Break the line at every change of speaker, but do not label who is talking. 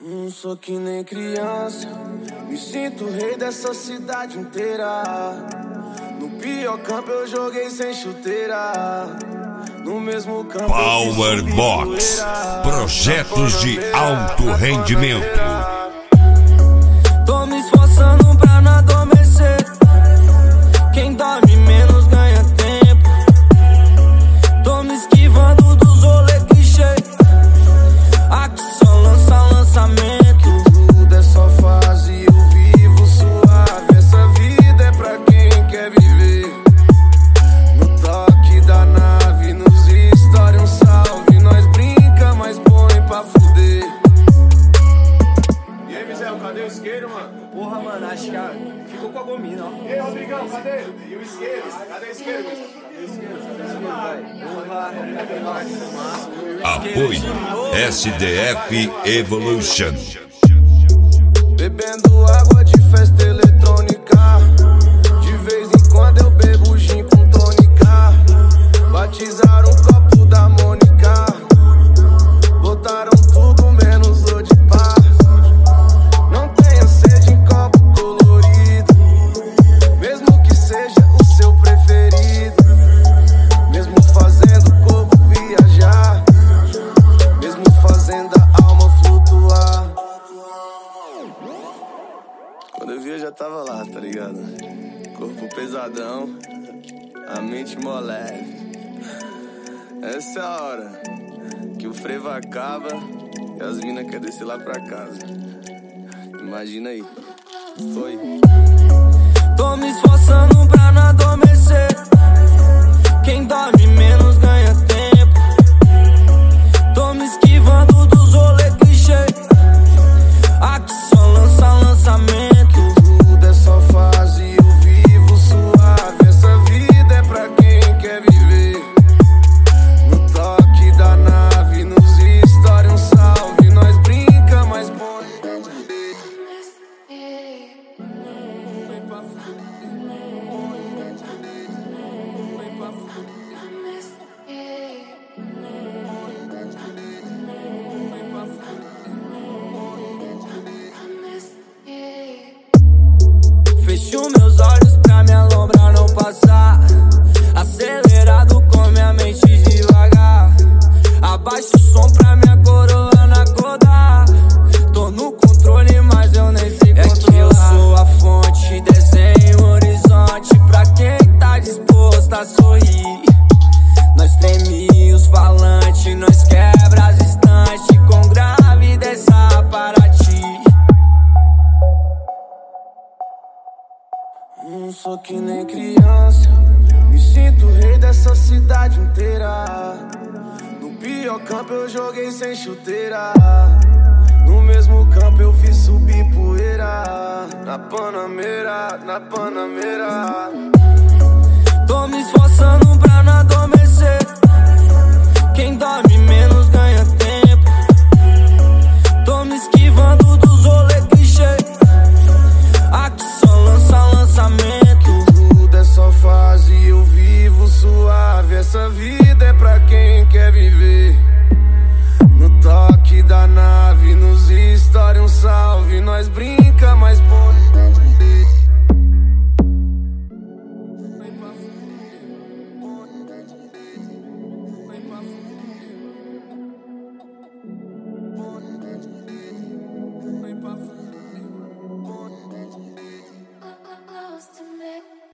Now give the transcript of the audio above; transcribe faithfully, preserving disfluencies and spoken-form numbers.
Não sou que nem criança, me sinto rei dessa cidade inteira. No pior campo eu joguei sem chuteira. No mesmo campo
Power Box, projetos de alto rendimento.
Tô me esforçando pra não adormecer. Quem dorme menos ganha tempo. Tô me esquivando dos rolê clichê. Aqui só lança lançamento. Tudo é só fase, eu vivo suave. Essa vida é pra quem quer viver. No toque da nave, nos stories um salve. Nós brinca, mas põe pra fuder.
E aí, Mizel, cadê o isqueiro, mano?
Porra, mano, acho que a... ficou com a gomina, ó.
E aí, Rodrigão, cadê? E o isqueiro? Cadê o isqueiro, Mizel?
Apoio S D F Evolution.
Bebendo água de festa eletrônica. De vez em quando eu bebo gin com tônica. Batizaram o copo da Mônica. Botaram tudo menos o de pá. Não tenha sede em copo colorido. Mesmo que seja o seu preferido. Mesmo fazendo o corpo viajar. Mesmo fazendo a alma flutuar. Quando eu vi eu já tava lá, tá ligado? Corpo pesadão, a mente mó leve. Essa é a hora que o frevo acaba e as minas querem descer lá pra casa. Imagina aí, foi. Tô me esforçando pra não adormecer. Quem dorme menos ganha tempo. Tô me esquivando dos rolê clichê. Aqui só lança lançamento. Tudo é só fase, eu vivo suave. Essa vida é pra quem quer viver. No toque da nave, nos stories um salve. Nós brinca, mas põe. Fecho meus olhos pra minha lombra não passar. Acelerado com minha mente devagar. Abaixa o som pra minha coroa não acordar. Tô no controle, mas eu nem sei controlar. É que eu sou a fonte, desenho o horizonte pra quem tá disposto a sorrir. Nós treme os falantes, nós quebra as estantes com grave dessa para ti. Não sou que nem criança, me sinto rei dessa cidade inteira. No pior campo eu joguei sem chuteira. No mesmo campo eu fiz subir poeira. Na Panameira, na Panameira. Tô me esforçando pra não adormecer. Quem dorme menos ganha tempo. Tô me esquivando dos rolê clichê. Aqui só lança lançamento. Tudo é só fase, eu vivo suave. Essa vida é pra quem quer viver. No toque da nave, nos stories um salve. Nós brincamos.